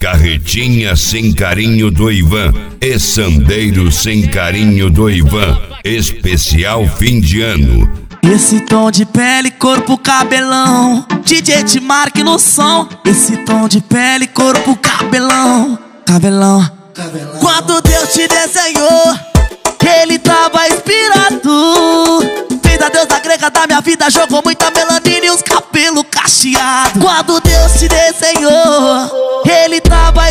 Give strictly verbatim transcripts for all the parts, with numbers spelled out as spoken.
Carretinha sem carinho do Ivan e Sandeiro sem carinho do Ivan. Especial fim de ano. Esse tom de pele, corpo, cabelão, D J te marque no som. Esse tom de pele, corpo, cabelão, cabelão, cabelão. Quando Deus te desenhou, ele tava inspirado. Fez a deusa grega da minha vida, jogou muita melanina e os cabelos cacheados. Quando Deus te desenhou, ele tava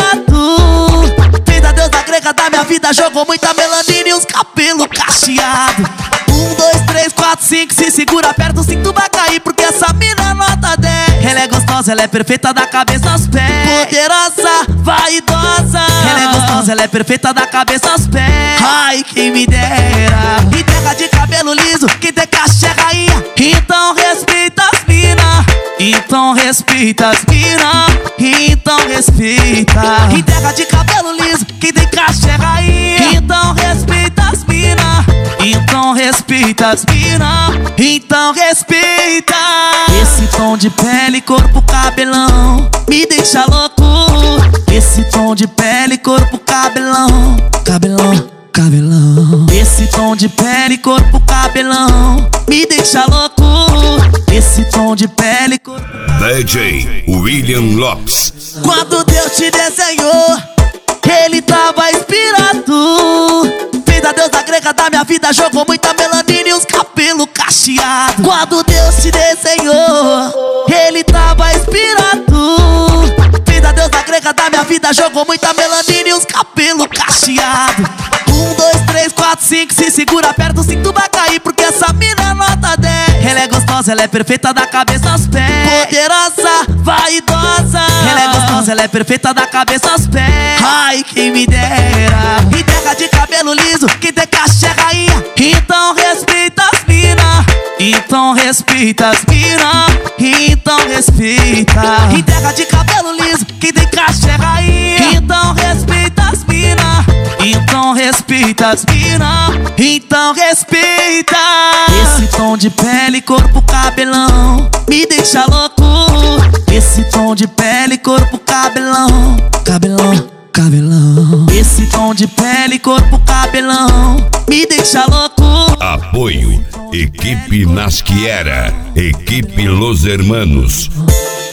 inspirado. Fez a deusa grega da minha vida, jogou muita melanina e os cabelos cacheados. Um, dois, três, quatro, cinco, se segura, aperta o cinto, vai cair, porque essa mina é nota dez. Ela é gostosa, ela é perfeita da cabeça aos pés. Poderosa, vaidosa. Ela é gostosa, ela é perfeita da cabeça aos pés. Ai, quem me dera. E terra de cabelo liso, quem tem caixa é rainha. Então respeita as mina. Então respeita as mina. Então respeita. E terra de cabelo liso, quem tem caixa é rainha. Então respeita as mina. Então respeita as mina. Então respeita. Esse tom de pele, corpo, cabelão me deixa louco. Esse tom de pele, corpo, cabelão, cabelão, cabelão. Esse tom de pele, corpo, cabelão me deixa louco. Esse tom de pele, corpo. D J William Lopes. Quando Deus te desenhou, ele tava inspirado. Fez a deusa grega da minha vida, jogou muita melanina e os cabelos cacheados. Quando Deus te desenhou, ele tava inspirado. Fez a deusa grega da minha vida, jogou muita melanina e os cabelos cacheados. Um, dois, três, quatro, cinco, se segura, aperta o cinto, vai cair, porque essa mina é nota dez. Ela é gostosa, ela é perfeita da cabeça aos pés. Poderosa, vaidosa. Ela é gostosa, ela é perfeita da cabeça aos pés. Ai, quem me dera. E terra de cabelo liso, quem tem caixa é rainha. Então respeita as mina. Então respeita as mina. Então respeita. E terra de cabelo liso, quem tem caixa é rainha. Então respeita as mina. Então respeita as mina. Então respeita. Esse tom de pele, corpo, cabelão me deixa louco. Esse tom de pele, corpo, cabelão, cabelão, cabelão. Esse tom de pele, corpo, cabelão me deixa louco. Apoio Equipe Nasquiera, Equipe Los Hermanos.